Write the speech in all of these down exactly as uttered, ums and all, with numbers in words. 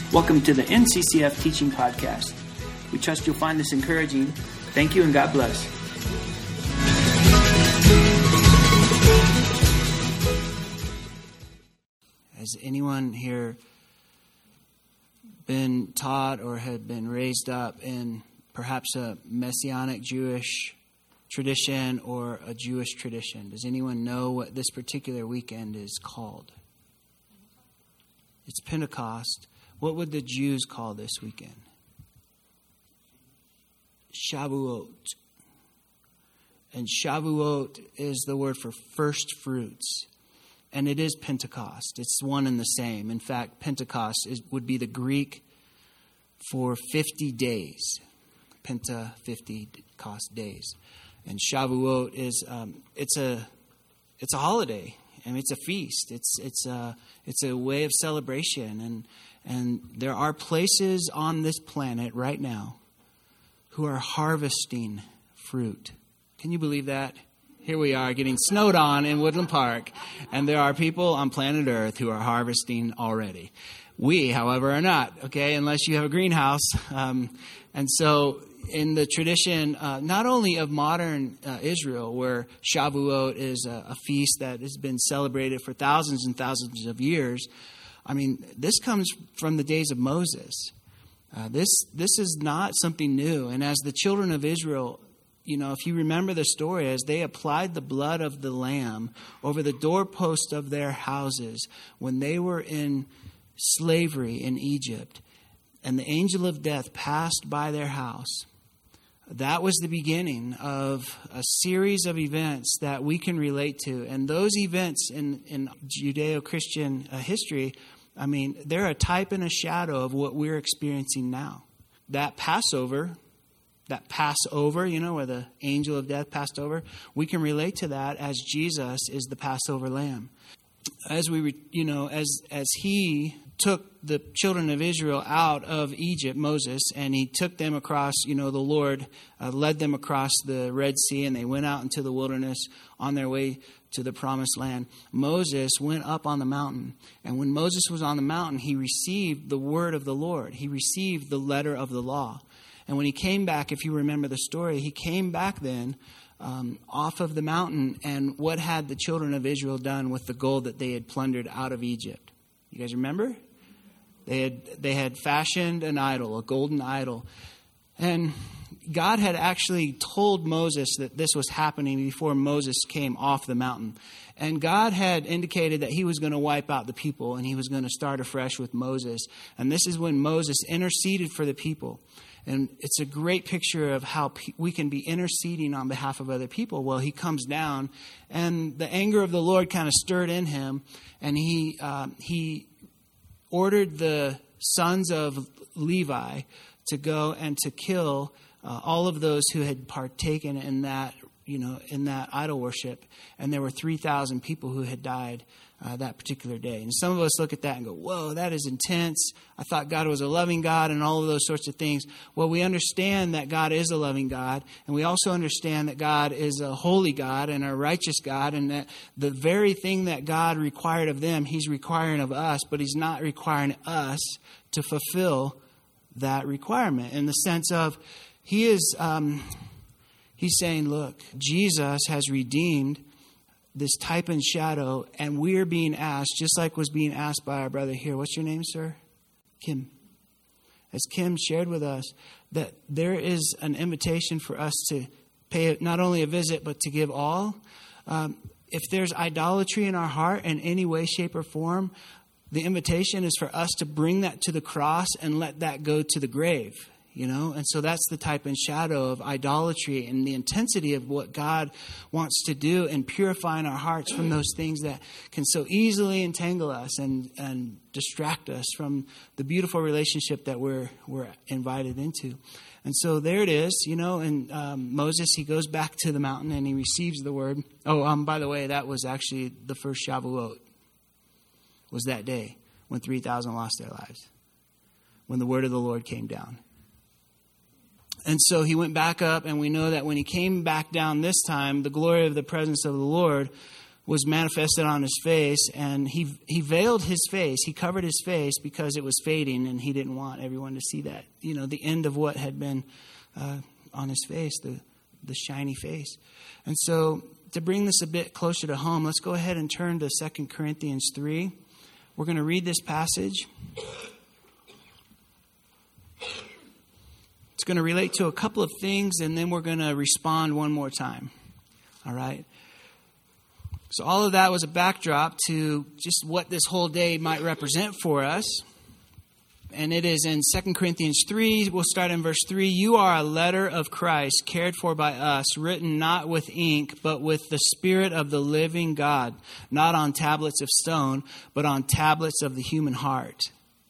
Welcome to the N C C F Teaching Podcast. We trust you'll find this encouraging. Thank you and God bless. Has anyone here been taught or had been raised up in perhaps a Messianic Jewish tradition or a Jewish tradition? Does anyone know what this particular weekend is called? It's Pentecost. What would the Jews call this weekend? Shavuot. And Shavuot is the word for first fruits. And it is Pentecost. It's one and the same. In fact, Pentecost is, would be the Greek for fifty days. Penta, fifty cost days. And Shavuot is um, it's a it's a holiday. I mean, it's a feast. It's it's a it's a way of celebration. And and there are places on this planet right now who are harvesting fruit. Can you believe that? Here we are getting snowed on in Woodland Park, and there are people on planet Earth who are harvesting already. We, however, are not, okay, unless you have a greenhouse. Um, and so in the tradition, uh, not only of modern uh, Israel, where Shavuot is a, a feast that has been celebrated for thousands and thousands of years, I mean, this comes from the days of Moses. Uh, this this is not something new. And as the children of Israel, you know, if you remember the story, as they applied the blood of the lamb over the doorpost of their houses when they were in slavery in Egypt, and the angel of death passed by their house, that was the beginning of a series of events that we can relate to. And those events in, in Judeo-Christian uh, history, I mean, they're a type and a shadow of what we're experiencing now. That Passover, that Passover, you know, where the angel of death passed over, we can relate to that as Jesus is the Passover lamb. As we, you know, as as he took the children of Israel out of Egypt, Moses, and he took them across, you know, the Lord uh, led them across the Red Sea, and they went out into the wilderness on their way to the promised land. Moses went up on the mountain, and when Moses was on the mountain, he received the word of the Lord. He received the letter of the law. And when he came back, if you remember the story, he came back then um, off of the mountain, and what had the children of Israel done with the gold that they had plundered out of Egypt? You guys remember? They had they had fashioned an idol, a golden idol. And God had actually told Moses that this was happening before Moses came off the mountain. And God had indicated that he was going to wipe out the people, and he was going to start afresh with Moses. And this is when Moses interceded for the people. And it's a great picture of how we can be interceding on behalf of other people. Well, he comes down, and the anger of the Lord kind of stirred in him, and he uh, he ordered the sons of Levi to go and to kill uh, all of those who had partaken in that, you know, in that idol worship. And there were three thousand people who had died uh, that particular day. And some of us look at that and go, whoa, that is intense. I thought God was a loving God and all of those sorts of things. Well, we understand that God is a loving God. And we also understand that God is a holy God and a righteous God. And that the very thing that God required of them, he's requiring of us. But he's not requiring us to fulfill that requirement in the sense of he is... Um, He's saying, look, Jesus has redeemed this type and shadow, and we're being asked, just like was being asked by our brother here. What's your name, sir? Kim. As Kim shared with us, that there is an invitation for us to pay not only a visit, but to give all. Um, if there's idolatry in our heart in any way, shape, or form, the invitation is for us to bring that to the cross and let that go to the grave. You know, and so that's the type and shadow of idolatry and the intensity of what God wants to do in purifying our hearts from those things that can so easily entangle us and, and distract us from the beautiful relationship that we're we're invited into. And so there it is, you know, and um, Moses, he goes back to the mountain and he receives the word. Oh, um, by the way, that was actually the first Shavuot, was that day when three thousand lost their lives, when the word of the Lord came down. And so he went back up, and we know that when he came back down this time, the glory of the presence of the Lord was manifested on his face, and he he veiled his face. He covered his face because it was fading, and he didn't want everyone to see that. You know, the end of what had been uh, on his face, the the shiny face. And so to bring this a bit closer to home, let's go ahead and turn to Second Corinthians three. We're going to read this passage. It's going to relate to a couple of things, and then we're going to respond one more time. All right? So all of that was a backdrop to just what this whole day might represent for us. And it is in Second Corinthians three. We'll start in verse three. You are a letter of Christ, cared for by us, written not with ink, but with the Spirit of the living God, not on tablets of stone, but on tablets of the human heart.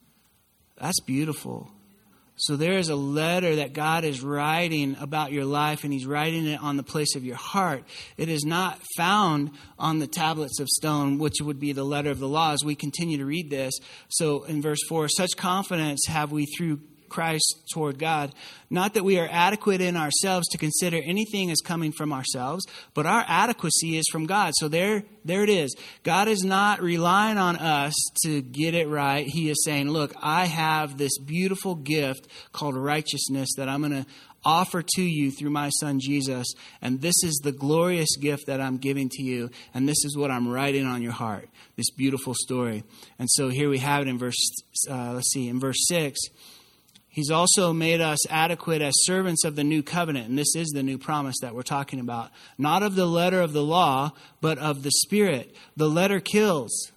That's beautiful. So there is a letter that God is writing about your life, and he's writing it on the place of your heart. It is not found on the tablets of stone, which would be the letter of the law, as we continue to read this. So in verse four, such confidence have we through Christ toward God, not that we are adequate in ourselves to consider anything as coming from ourselves, but our adequacy is from God. So there, there it is. God is not relying on us to get it right. He is saying, look, I have this beautiful gift called righteousness that I'm going to offer to you through my son Jesus. And this is the glorious gift that I'm giving to you. And this is what I'm writing on your heart, this beautiful story. And so here we have it in verse, uh, let's see, in verse six. He's also made us adequate as servants of the new covenant. And this is the new promise that we're talking about. Not of the letter of the law, but of the Spirit. The letter kills,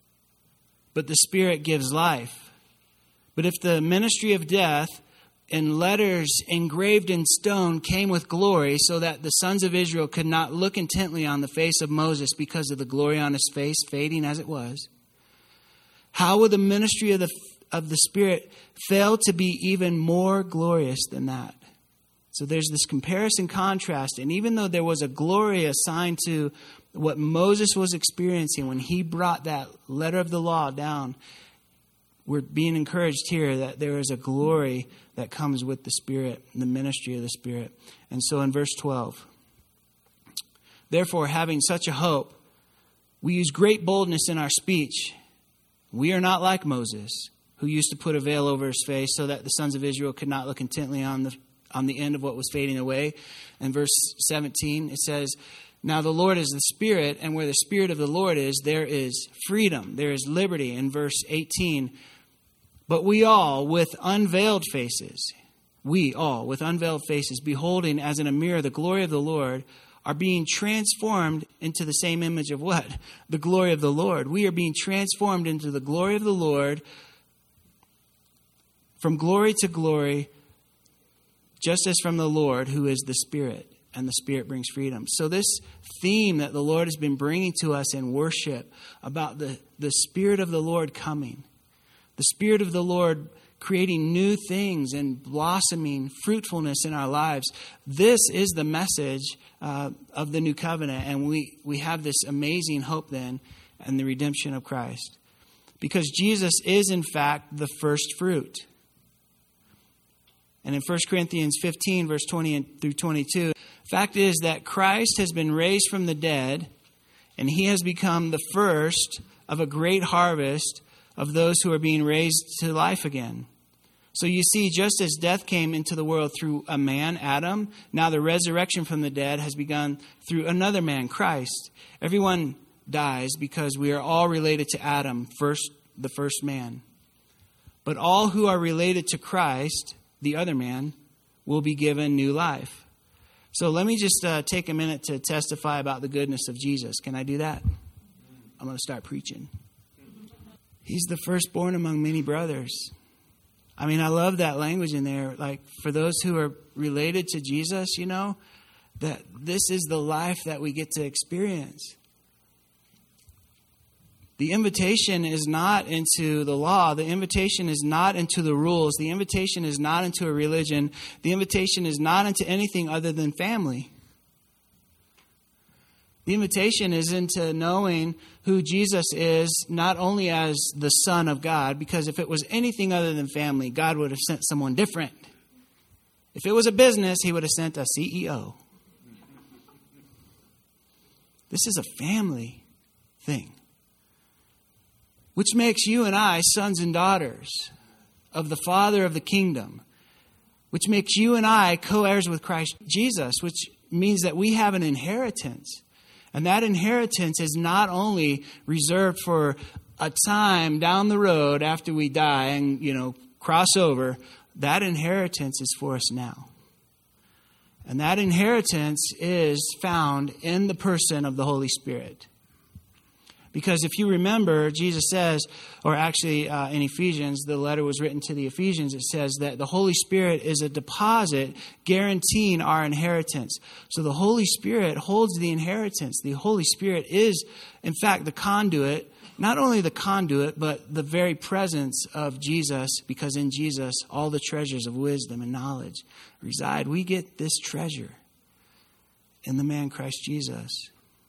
but the Spirit gives life. But if the ministry of death in letters engraved in stone came with glory, so that the sons of Israel could not look intently on the face of Moses because of the glory on his face, fading as it was, how would the ministry of the of the Spirit fail to be even more glorious than that? So there's this comparison contrast. And even though there was a glory assigned to what Moses was experiencing when he brought that letter of the law down, we're being encouraged here that there is a glory that comes with the Spirit, the ministry of the Spirit. And so in verse twelve, therefore, having such a hope, we use great boldness in our speech. We are not like Moses, who used to put a veil over his face so that the sons of Israel could not look intently on the on the end of what was fading away. In verse seventeen, it says, now the Lord is the Spirit, and where the Spirit of the Lord is, there is freedom, there is liberty. In verse eighteen, but we all with unveiled faces, we all with unveiled faces, beholding as in a mirror the glory of the Lord, are being transformed into the same image of what? The glory of the Lord. We are being transformed into the glory of the Lord, from glory to glory, just as from the Lord, who is the Spirit, and the Spirit brings freedom. So this theme that the Lord has been bringing to us in worship about the, the Spirit of the Lord coming, the Spirit of the Lord creating new things and blossoming fruitfulness in our lives, this is the message uh, of the new covenant. And we, we have this amazing hope then in the redemption of Christ. Because Jesus is, in fact, the first fruit. And in First Corinthians fifteen, verse twenty through twenty-two, fact is that Christ has been raised from the dead, and he has become the first of a great harvest of those who are being raised to life again. So you see, just as death came into the world through a man, Adam, now the resurrection from the dead has begun through another man, Christ. Everyone dies because we are all related to Adam, first the first man. But all who are related to Christ, the other man, will be given new life. So let me just uh, take a minute to testify about the goodness of Jesus. Can I do that? I'm going to start preaching. He's the firstborn among many brothers. I mean, I love that language in there. Like, for those who are related to Jesus, you know, that this is the life that we get to experience. The invitation is not into the law. The invitation is not into the rules. The invitation is not into a religion. The invitation is not into anything other than family. The invitation is into knowing who Jesus is, not only as the Son of God, because if it was anything other than family, God would have sent someone different. If it was a business, he would have sent a C E O. This is a family. thing. Which makes you and I sons and daughters of the Father of the kingdom. Which makes you and I co-heirs with Christ Jesus, which means that we have an inheritance. And that inheritance is not only reserved for a time down the road after we die and, you know, cross over. That inheritance is for us now. And that inheritance is found in the person of the Holy Spirit. Because if you remember, Jesus says, or actually uh, in Ephesians, the letter was written to the Ephesians, it says that the Holy Spirit is a deposit guaranteeing our inheritance. So the Holy Spirit holds the inheritance. The Holy Spirit is, in fact, the conduit, not only the conduit, but the very presence of Jesus, because in Jesus, all the treasures of wisdom and knowledge reside. We get this treasure in the man Christ Jesus.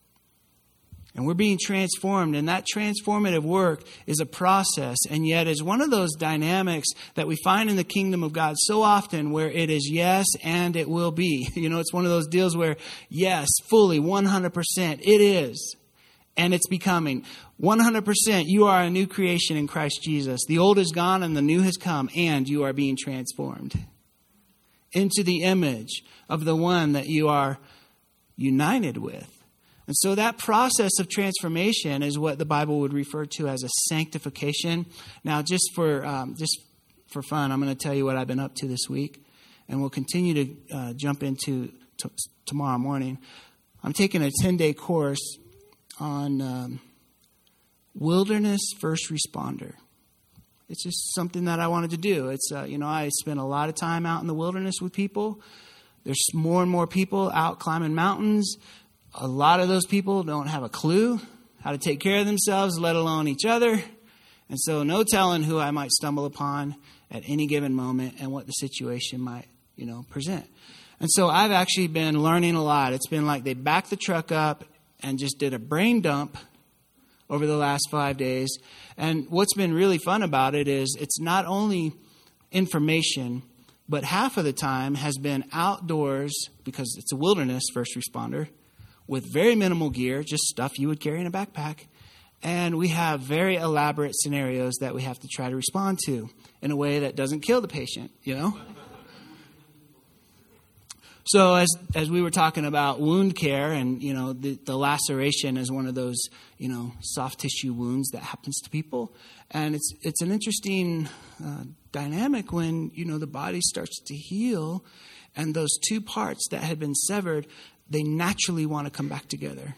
And we're being transformed, and that transformative work is a process, and yet is one of those dynamics that we find in the kingdom of God so often, where it is yes and it will be. You know, it's one of those deals where yes, fully, one hundred percent, it is, and it's becoming. one hundred percent, you are a new creation in Christ Jesus. The old is gone and the new has come, and you are being transformed into the image of the one that you are united with. And so that process of transformation is what the Bible would refer to as a sanctification. Now, just for um, just for fun, I'm going to tell you what I've been up to this week, and we'll continue to uh, jump into t- tomorrow morning. I'm taking a ten-day course on um, wilderness first responder. It's just something that I wanted to do. It's uh, you know I spend a lot of time out in the wilderness with people. There's more and more people out climbing mountains. A lot of those people don't have a clue how to take care of themselves, let alone each other. And so no telling who I might stumble upon at any given moment and what the situation might, you know, present. And so I've actually been learning a lot. It's been like they backed the truck up and just did a brain dump over the last five days. And what's been really fun about it is it's not only information, but half of the time has been outdoors, because it's a wilderness first responder, with very minimal gear, just stuff you would carry in a backpack. And we have very elaborate scenarios that we have to try to respond to in a way that doesn't kill the patient, you know? So as as we were talking about wound care, and, you know, the, the laceration is one of those, you know, soft tissue wounds that happens to people. And it's it's an interesting uh, dynamic when, you know, the body starts to heal, and those two parts that had been severed, they naturally want to come back together.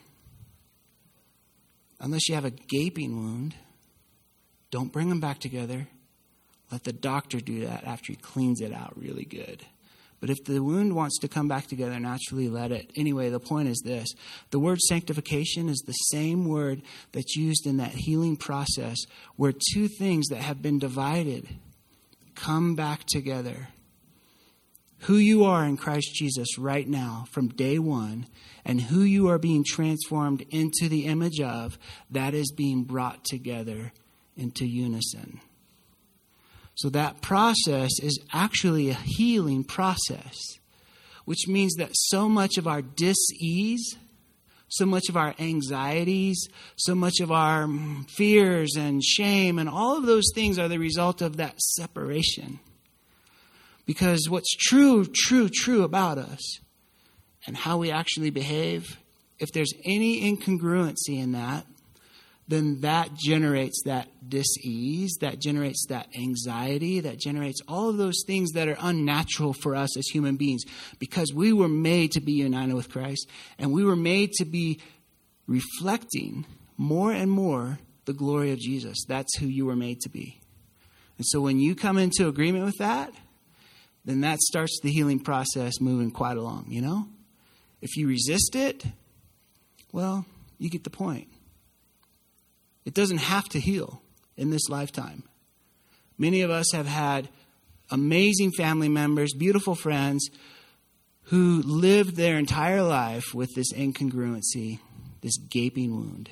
Unless you have a gaping wound, don't bring them back together. Let the doctor do that after he cleans it out really good. But if the wound wants to come back together naturally, let it. Anyway, the point is this. The word sanctification is the same word that's used in that healing process, where two things that have been divided come back together. Who you are in Christ Jesus right now from day one, and who you are being transformed into the image of, that is being brought together into unison. So that process is actually a healing process, which means that so much of our dis-ease, so much of our anxieties, so much of our fears and shame, and all of those things are the result of that separation. Because what's true, true, true about us and how we actually behave, if there's any incongruency in that, then that generates that dis-ease, that generates that anxiety, that generates all of those things that are unnatural for us as human beings, because we were made to be united with Christ, and we were made to be reflecting more and more the glory of Jesus. That's who you were made to be. And so when you come into agreement with that, then that starts the healing process moving quite along, you know? If you resist it, well, you get the point. It doesn't have to heal in this lifetime. Many of us have had amazing family members, beautiful friends, who lived their entire life with this incongruency, this gaping wound.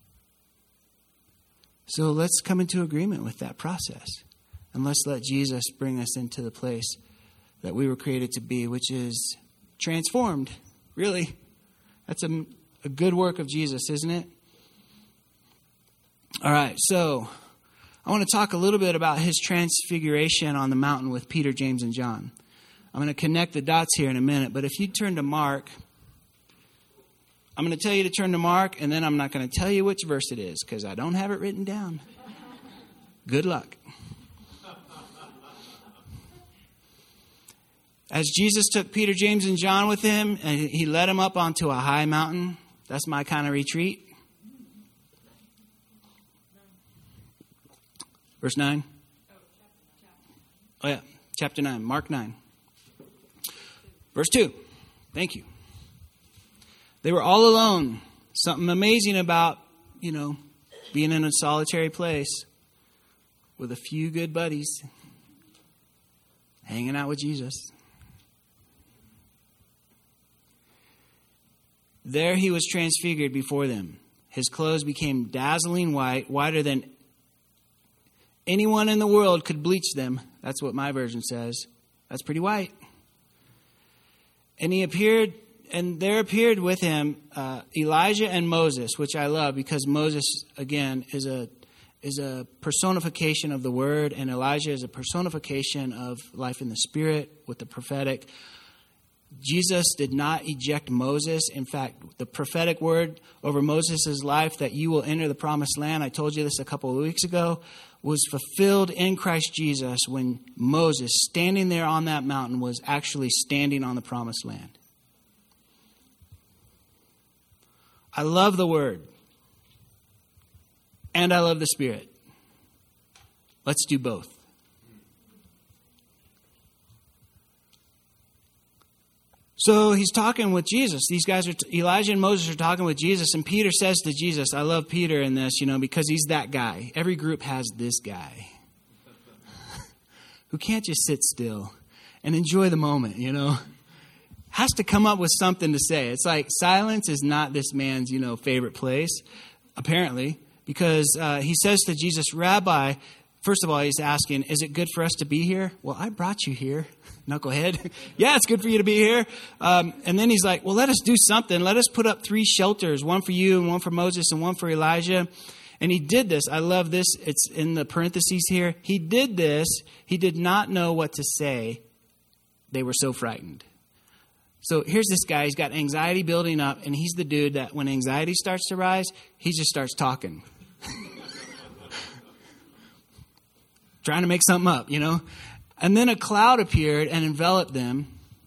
So let's come into agreement with that process. And let's let Jesus bring us into the place that we were created to be, which is transformed. Really, that's a, a good work of Jesus, isn't it? All right, so I want to talk a little bit about his transfiguration on the mountain with Peter, James, and John. I'm going to connect the dots here in a minute, but if you turn to Mark, I'm going to tell you to turn to Mark, and then I'm not going to tell you which verse it is because I don't have it written down. Good luck. As Jesus took Peter, James, and John with him, and he led them up onto a high mountain. That's my kind of retreat. Verse nine. Oh, yeah. Chapter nine. Mark nine. Verse two. Thank you. They were all alone. Something amazing about, you know, being in a solitary place with a few good buddies hanging out with Jesus. There he was transfigured before them. His clothes became dazzling white, whiter than anyone in the world could bleach them. That's what my version says. That's pretty white. And he appeared, and there appeared with him uh, Elijah and Moses, which I love because Moses, again, is a is a personification of the Word, and Elijah is a personification of life in the Spirit with the prophetic. Jesus did not eject Moses. In fact, the prophetic word over Moses' life that you will enter the promised land, I told you this a couple of weeks ago, was fulfilled in Christ Jesus when Moses, standing there on that mountain, was actually standing on the promised land. I love the Word. And I love the Spirit. Let's do both. So he's talking with Jesus. These guys are, Elijah and Moses are talking with Jesus. And Peter says to Jesus, I love Peter in this, you know, because he's that guy. Every group has this guy who can't just sit still and enjoy the moment, you know. Has to come up with something to say. It's like silence is not this man's, you know, favorite place, apparently, because uh, he says to Jesus, Rabbi, first of all, he's asking, is it good for us to be here? Well, I brought you here. Knucklehead. Yeah, it's good for you to be here. Um, and then he's like, well, let us do something. Let us put up three shelters, one for you and one for Moses and one for Elijah. And he did this. I love this. It's in the parentheses here. He did this. He did not know what to say. They were so frightened. So here's this guy. He's got anxiety building up, and he's the dude that when anxiety starts to rise, he just starts talking. Trying to make something up, you know. And then a cloud appeared and enveloped them.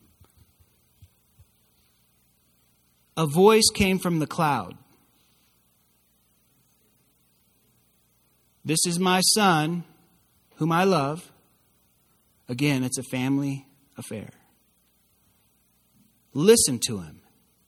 A voice came from the cloud. This is my son, whom I love. Again, it's a family affair. Listen to him.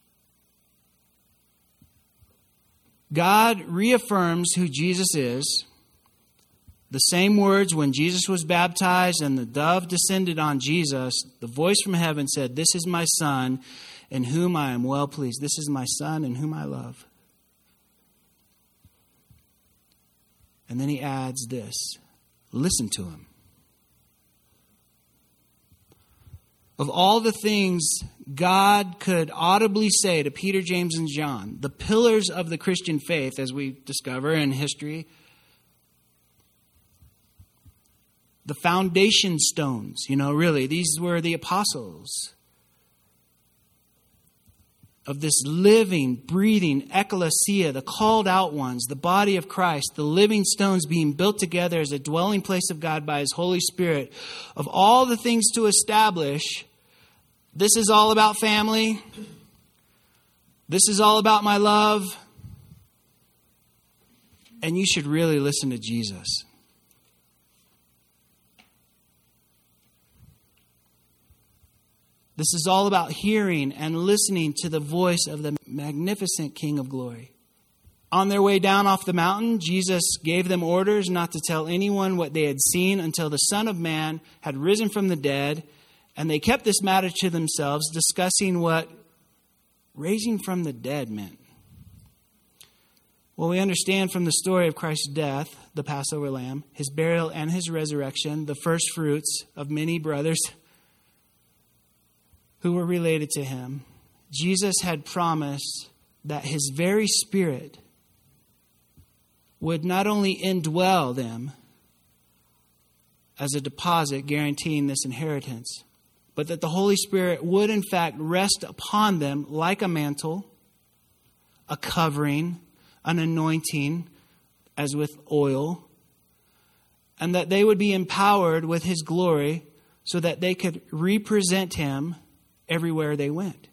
God reaffirms who Jesus is. The same words when Jesus was baptized and the dove descended on Jesus, the voice from heaven said, this is my son in whom I am well pleased. This is my son in whom I love. And then he adds this, listen to him. Of all the things God could audibly say to Peter, James, and John, the pillars of the Christian faith, as we discover in history, the foundation stones, you know, really, these were the apostles of this living, breathing ecclesia, the called out ones, the body of Christ, the living stones being built together as a dwelling place of God by His Holy Spirit. Of all the things to establish, this is all about family. This is all about my love. And you should really listen to Jesus. This is all about hearing and listening to the voice of the magnificent King of Glory. On their way down off the mountain, Jesus gave them orders not to tell anyone what they had seen until the Son of Man had risen from the dead. And they kept this matter to themselves, discussing what raising from the dead meant. Well, we understand from the story of Christ's death, the Passover lamb, His burial and His resurrection, the first fruits of many brothers who were related to Him. Jesus had promised that His very Spirit would not only indwell them as a deposit guaranteeing this inheritance, but that the Holy Spirit would in fact rest upon them like a mantle, a covering, an anointing, as with oil, and that they would be empowered with His glory so that they could represent Him everywhere they went.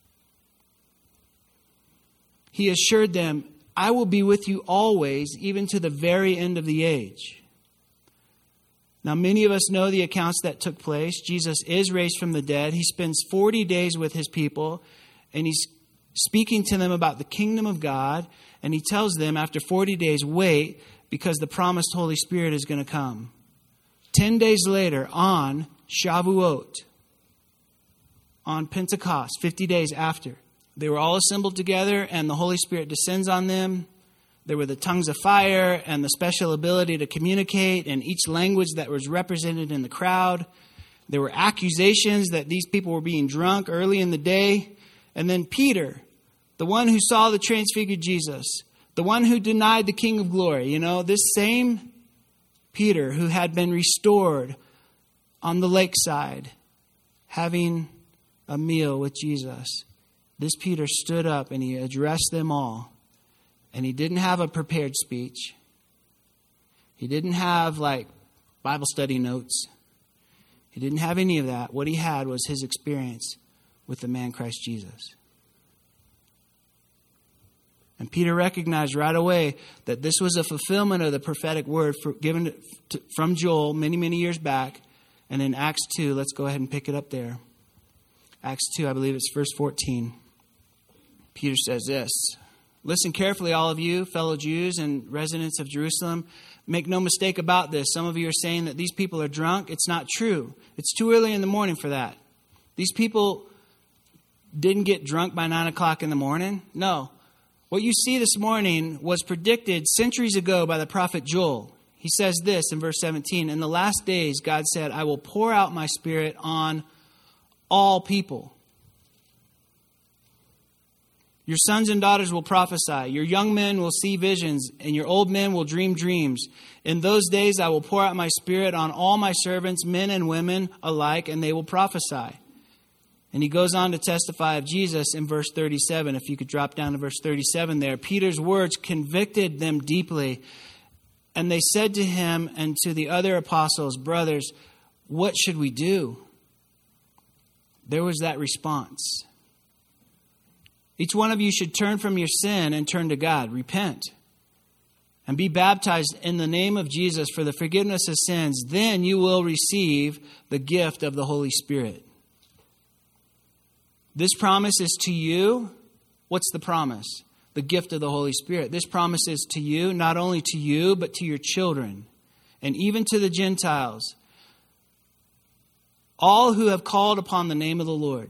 He assured them, I will be with you always, even to the very end of the age. Now, many of us know the accounts that took place. Jesus is raised from the dead. He spends forty days with His people, and He's speaking to them about the kingdom of God. And He tells them after forty days, wait, because the promised Holy Spirit is going to come. Ten days later, on Shavuot, on Pentecost, fifty days after, they were all assembled together and the Holy Spirit descends on them. There were the tongues of fire and the special ability to communicate in each language that was represented in the crowd. There were accusations that these people were being drunk early in the day. And then Peter, the one who saw the transfigured Jesus, the one who denied the King of Glory, you know, this same Peter who had been restored on the lakeside, having a meal with Jesus. This Peter stood up and he addressed them all. And he didn't have a prepared speech. He didn't have like Bible study notes. He didn't have any of that. What he had was his experience with the man Christ Jesus. And Peter recognized right away that this was a fulfillment of the prophetic word for, given to, from Joel many, many years back. And in Acts two, let's go ahead and pick it up there. Acts two, I believe it's verse fourteen. Peter says this. Listen carefully, all of you, fellow Jews and residents of Jerusalem. Make no mistake about this. Some of you are saying that these people are drunk. It's not true. It's too early in the morning for that. These people didn't get drunk by nine o'clock in the morning. No. What you see this morning was predicted centuries ago by the prophet Joel. He says this in verse seventeen. In the last days, God said, I will pour out my Spirit on all people. Your sons and daughters will prophesy. Your young men will see visions, and your old men will dream dreams. In those days I will pour out my Spirit on all my servants, men and women alike, and they will prophesy. And he goes on to testify of Jesus in verse thirty-seven. If you could drop down to verse thirty-seven there. Peter's words convicted them deeply. And they said to him and to the other apostles, brothers, what should we do? There was that response. Each one of you should turn from your sin and turn to God. Repent and be baptized in the name of Jesus for the forgiveness of sins. Then you will receive the gift of the Holy Spirit. This promise is to you. What's the promise? The gift of the Holy Spirit. This promise is to you, not only to you, but to your children and even to the Gentiles. All who have called upon the name of the Lord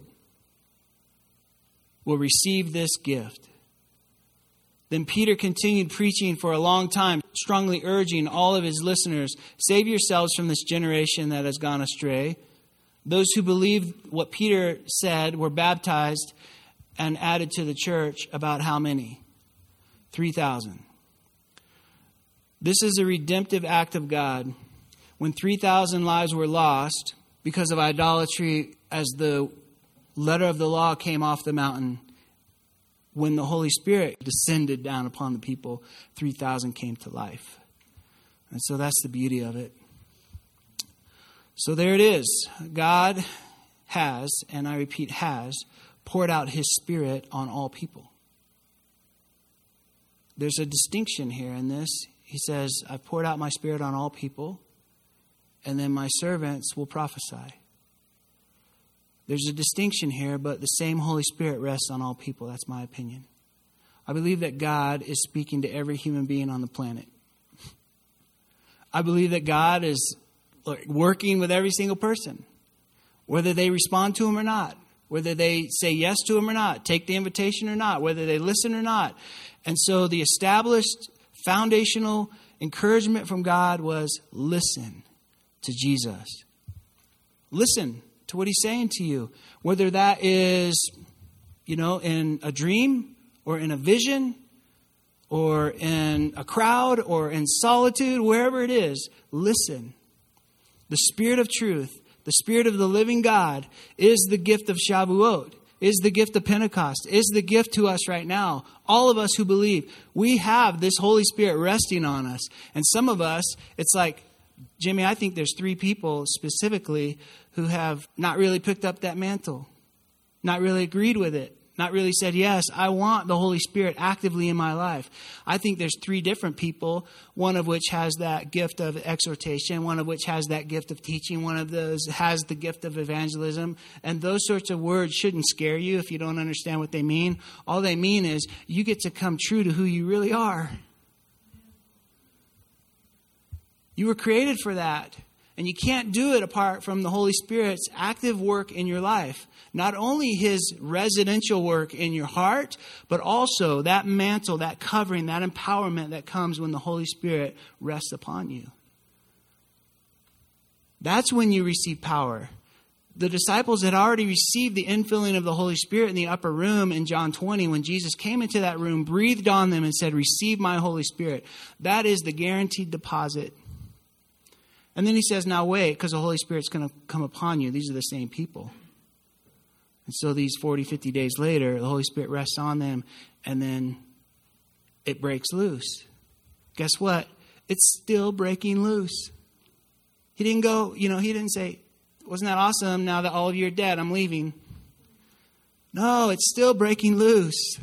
will receive this gift. Then Peter continued preaching for a long time, strongly urging all of his listeners, save yourselves from this generation that has gone astray. Those who believed what Peter said were baptized and added to the church. About how many? three thousand. This is a redemptive act of God. When three thousand lives were lost because of idolatry, as the letter of the law came off the mountain, when the Holy Spirit descended down upon the people, three thousand came to life. And so that's the beauty of it. So there it is. God has, and I repeat, has, poured out His Spirit on all people. There's a distinction here in this. He says, I've poured out my Spirit on all people, and then my servants will prophesy. There's a distinction here, but the same Holy Spirit rests on all people. That's my opinion. I believe that God is speaking to every human being on the planet. I believe that God is working with every single person, whether they respond to Him or not, whether they say yes to Him or not, take the invitation or not, whether they listen or not. And so the established foundational encouragement from God was listen to Jesus. Listen to what He's saying to you, whether that is, you know, in a dream or in a vision or in a crowd or in solitude, wherever it is, listen. The Spirit of truth, the Spirit of the living God is the gift of Shavuot, is the gift of Pentecost, is the gift to us right now. All of us who believe, we have this Holy Spirit resting on us. And some of us, it's like, Jimmy, I think there's three people specifically who have not really picked up that mantle, not really agreed with it, not really said, yes, I want the Holy Spirit actively in my life. I think there's three different people, one of which has that gift of exhortation, one of which has that gift of teaching, one of those has the gift of evangelism. And those sorts of words shouldn't scare you if you don't understand what they mean. All they mean is you get to come true to who you really are. You were created for that. And you can't do it apart from the Holy Spirit's active work in your life. Not only His residential work in your heart, but also that mantle, that covering, that empowerment that comes when the Holy Spirit rests upon you. That's when you receive power. The disciples had already received the infilling of the Holy Spirit in the upper room in John twenty when Jesus came into that room, breathed on them and said, receive my Holy Spirit. That is the guaranteed deposit. And then He says, now wait, because the Holy Spirit's going to come upon you. These are the same people. And so these forty, fifty days later, the Holy Spirit rests on them, and then it breaks loose. Guess what? It's still breaking loose. He didn't go, you know, He didn't say, wasn't that awesome? Now that all of you are dead, I'm leaving. No, it's still breaking loose.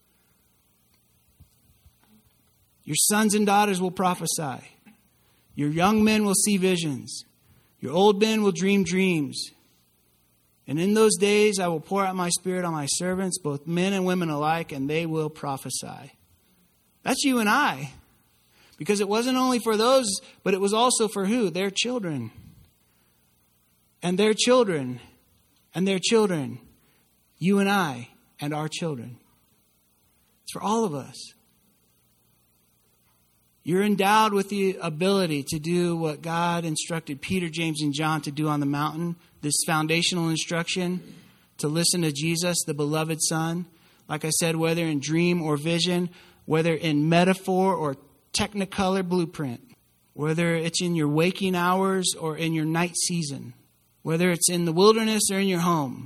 Your sons and daughters will prophesy. Your young men will see visions. Your old men will dream dreams. And in those days I will pour out my Spirit on my servants, both men and women alike, and they will prophesy. That's you and I. Because it wasn't only for those, but it was also for who? Their children. And their children. And their children. You and I and our children. It's for all of us. You're endowed with the ability to do what God instructed Peter, James, and John to do on the mountain. This foundational instruction to listen to Jesus, the beloved Son. Like I said, whether in dream or vision, whether in metaphor or technicolor blueprint, whether it's in your waking hours or in your night season, whether it's in the wilderness or in your home,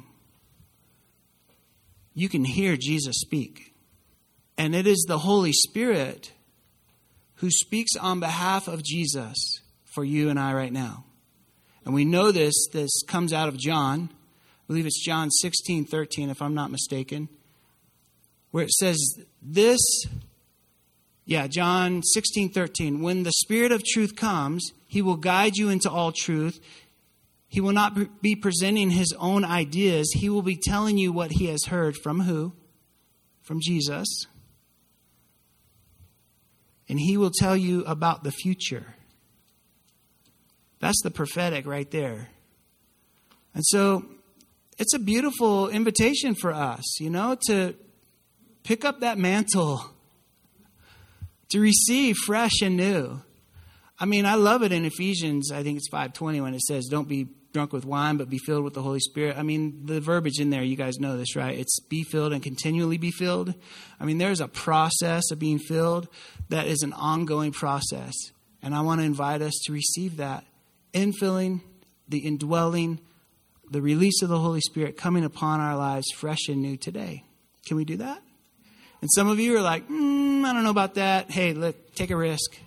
you can hear Jesus speak. And it is the Holy Spirit who speaks on behalf of Jesus for you and I right now. And we know this, this comes out of John. I believe it's John sixteen thirteen, if I'm not mistaken, where it says this, yeah, John sixteen thirteen, when the Spirit of truth comes, He will guide you into all truth. He will not be presenting His own ideas. He will be telling you what He has heard from who? From Jesus. And He will tell you about the future. That's the prophetic right there. And so it's a beautiful invitation for us, you know, to pick up that mantle, to receive fresh and new. I mean, I love it in Ephesians, I think it's five twenty, when it says, don't be drunk with wine, but be filled with the Holy Spirit. I mean, the verbiage in there, you guys know this, right? It's be filled and continually be filled. I mean, there's a process of being filled that is an ongoing process. And I want to invite us to receive that infilling, the indwelling, the release of the Holy Spirit coming upon our lives fresh and new today. Can we do that? And some of you are like, mm, I don't know about that. Hey, look, take a risk.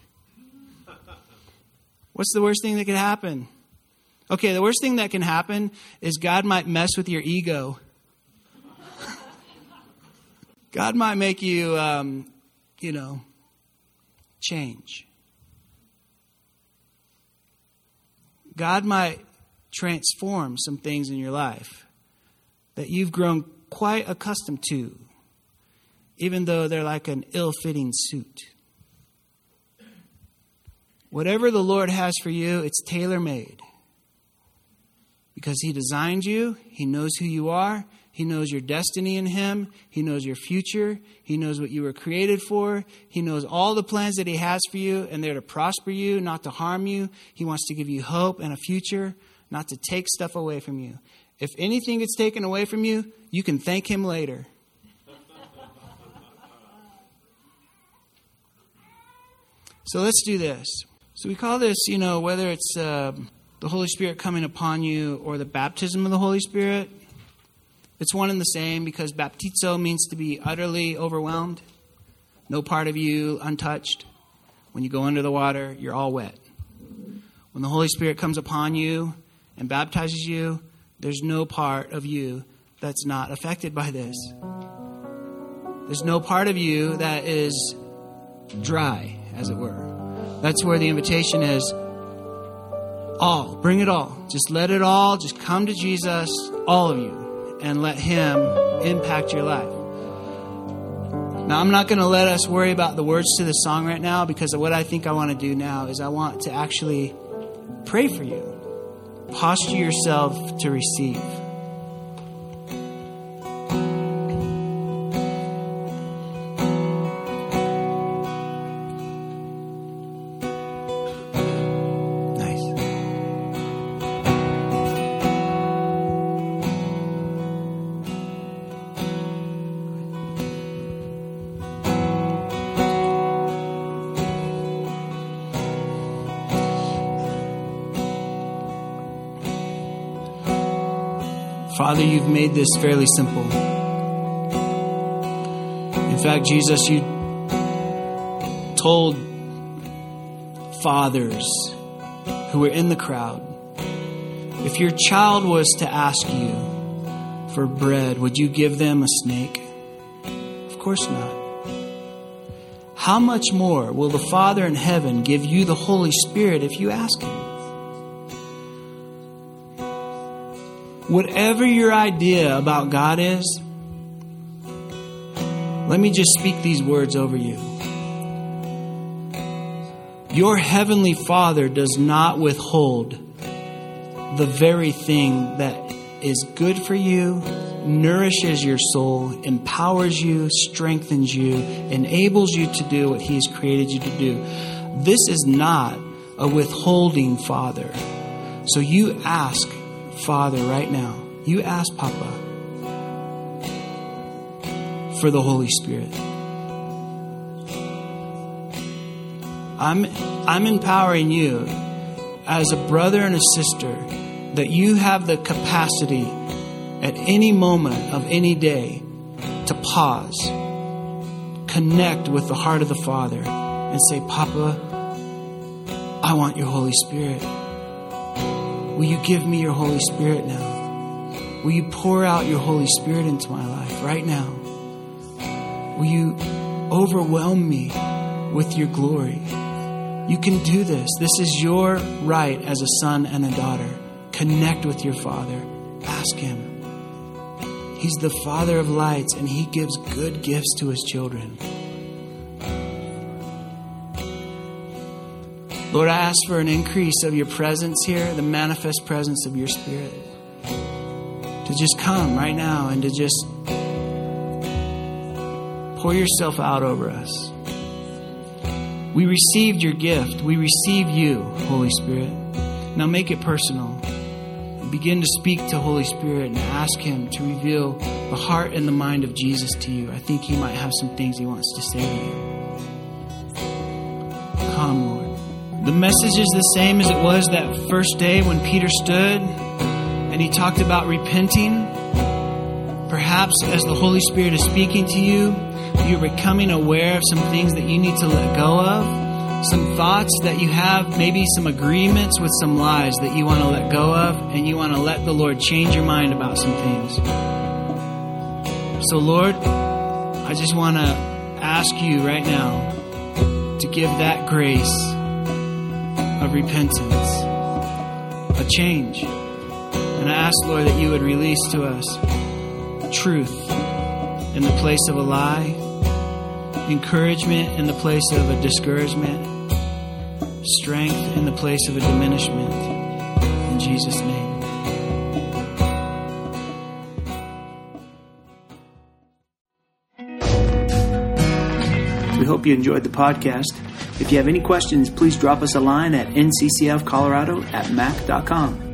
What's the worst thing that could happen? Okay, the worst thing that can happen is God might mess with your ego. God might make you, um, you know, change. God might transform some things in your life that you've grown quite accustomed to, even though they're like an ill-fitting suit. Whatever the Lord has for you, it's tailor-made. Because He designed you, He knows who you are, He knows your destiny in Him, He knows your future, He knows what you were created for, He knows all the plans that He has for you, and they're to prosper you, not to harm you. He wants to give you hope and a future, not to take stuff away from you. If anything gets taken away from you, you can thank Him later. So let's do this. So we call this, you know, whether it's uh, the Holy Spirit coming upon you or the baptism of the Holy Spirit, it's one and the same because baptizo means to be utterly overwhelmed. No part of you untouched. When you go under the water, you're all wet. When the Holy Spirit comes upon you and baptizes you, there's no part of you that's not affected by this. There's no part of you that is dry, as it were. That's where the invitation is. All. Bring it all. Just let it all. Just come to Jesus, all of you, and let Him impact your life. Now, I'm not going to let us worry about the words to the song right now, because what I think I want to do now is I want to actually pray for you. Posture yourself to receive. Father, you've made this fairly simple. In fact, Jesus, you told fathers who were in the crowd, if your child was to ask you for bread, would you give them a snake? Of course not. How much more will the Father in heaven give you the Holy Spirit if you ask Him? Whatever your idea about God is, let me just speak these words over you. Your Heavenly Father does not withhold the very thing that is good for you, nourishes your soul, empowers you, strengthens you, enables you to do what He has created you to do. This is not a withholding Father. So you ask Father right now. You ask Papa for the Holy Spirit. I'm I'm empowering you as a brother and a sister that you have the capacity at any moment of any day to pause, connect with the heart of the Father and say, Papa, I want your Holy Spirit. Will you give me your Holy Spirit now? Will you pour out your Holy Spirit into my life right now? Will you overwhelm me with your glory? You can do this. This is your right as a son and a daughter. Connect with your Father. Ask Him. He's the Father of lights, and He gives good gifts to His children. Lord, I ask for an increase of your presence here, the manifest presence of your Spirit, to just come right now and to just pour yourself out over us. We received your gift. We receive you, Holy Spirit. Now make it personal. Begin to speak to Holy Spirit and ask Him to reveal the heart and the mind of Jesus to you. I think He might have some things He wants to say to you. Come, Lord. The message is the same as it was that first day when Peter stood and he talked about repenting. Perhaps as the Holy Spirit is speaking to you, you're becoming aware of some things that you need to let go of. Some thoughts that you have, maybe some agreements with some lies that you want to let go of, and you want to let the Lord change your mind about some things. So Lord, I just want to ask you right now to give that grace of repentance, a change. And I ask, Lord, that you would release to us truth in the place of a lie, encouragement in the place of a discouragement, strength in the place of a diminishment. In Jesus' name. We hope you enjoyed the podcast. If you have any questions, please drop us a line at n c c f colorado at mac dot com.